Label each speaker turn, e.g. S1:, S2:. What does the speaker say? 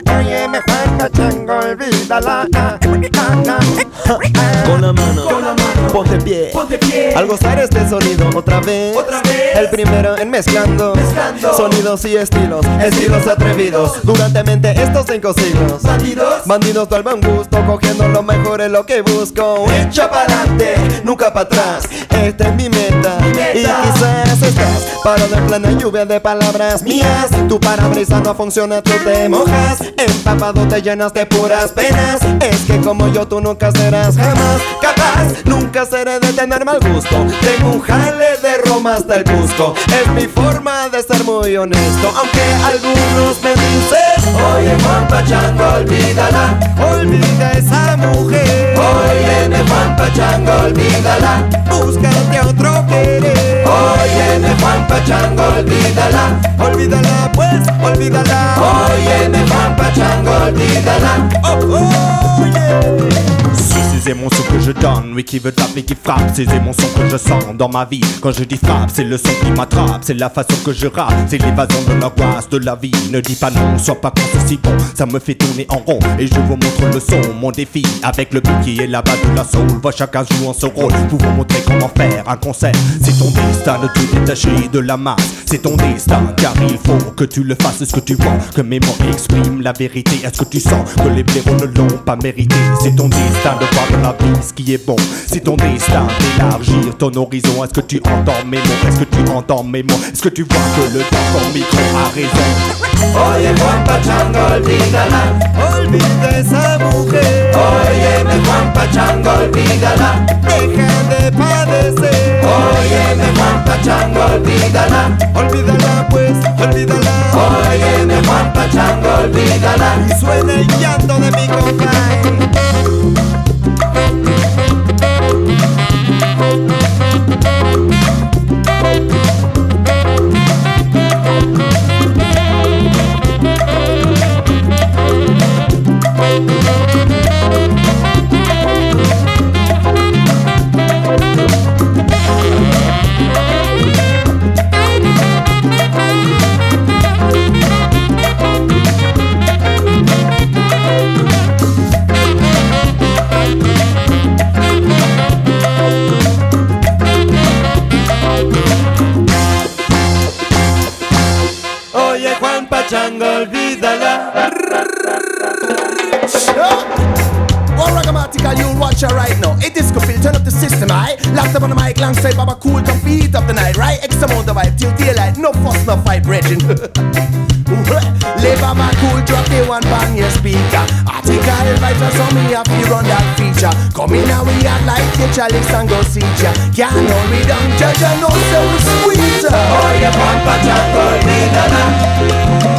S1: Óyeme Juan Pachango, olvídala.
S2: Con la mano, ponte pie. Al gozar este sonido otra vez. El primero en mezclando sonidos y estilos atrevidos. Durantemente estos 5 siglos, bandidos del buen gusto, cogiendo lo mejor es lo que busco. Echa pa'lante, nunca para atrás. Esta es mi meta. Y quizás estás parado en plena lluvia de palabras mías. Tu parabrisa no funciona, tú te mojas. Empapado te llenas de puras penas. Es que como yo tú nunca serás jamás capaz. Nunca seré de tener mal gusto. Tengo un jale de Roma hasta el Cusco. Es mi forma de ser muy honesto. Aunque algunos me dicen: oye Juan Pachango, olvídala. Olvida esa mujer. Óyeme Juan Pachango, olvídala. Búscate a otro querer. Óyeme Juan Pachango, olvídala. Olvídala pues, olvídala. Óyeme Juan Pachango, olvídala. Oh, yeah.
S3: Si c'est mon son que je donne, oui qui veut taper, qui frappe. Si c'est mon son que je sens dans ma vie. Quand je dis frappe, c'est le son qui m'attrape. C'est la façon que je rappe, c'est l'évasion de l'angoisse de la vie. Ne dis pas non, sois pas con, c'est si bon. Ça me fait tourner en rond et je vous montre le son. Mon défi avec le beat qui est là-bas de la soul. Voit chacun jouant son rôle pour vous montrer comment faire un concert. C'est ton destin de te détacher de la masse. C'est ton destin car il faut que tu le fasses. Est-ce que tu vois que mes mots expriment la vérité? Est-ce que tu sens que les blaireaux ne l'ont pas mérité? C'est ton destin de voir de la vie ce qui est bon. C'est ton destin d'élargir ton horizon. Est-ce que tu entends mes mots? Est-ce que tu entends mes mots? Est-ce que tu vois que le temps ton micro a raison?
S2: Oye Juan Pachango, olvídala. Olvida esa mujer. Óyeme Juan Pachango, olvídala. Deja de padecer. Óyeme Juan Pachango, olvídala. Olvídala pues, olvídala. Óyeme Juan Pachango, olvídala. Y suena el llanto de mi compadre. Oye Juan Pachango, olvídala.
S4: One ragamuffin, you'll watch her right now. Hey, disco Phil, turn up the system, aye. Locked up on the mic, alongside Baba Cool, come beat up the night, right? X amount of vibe till daylight, no fuss, no fight, brethren. Lay Baba Cool, drop the one on your speaker. Article writer, so me have to run that feature. Come in and we act like your chalice and go see ya. Can't hurry down, judge, I know so sweet.
S2: Oye Juan Pachango, olvídala.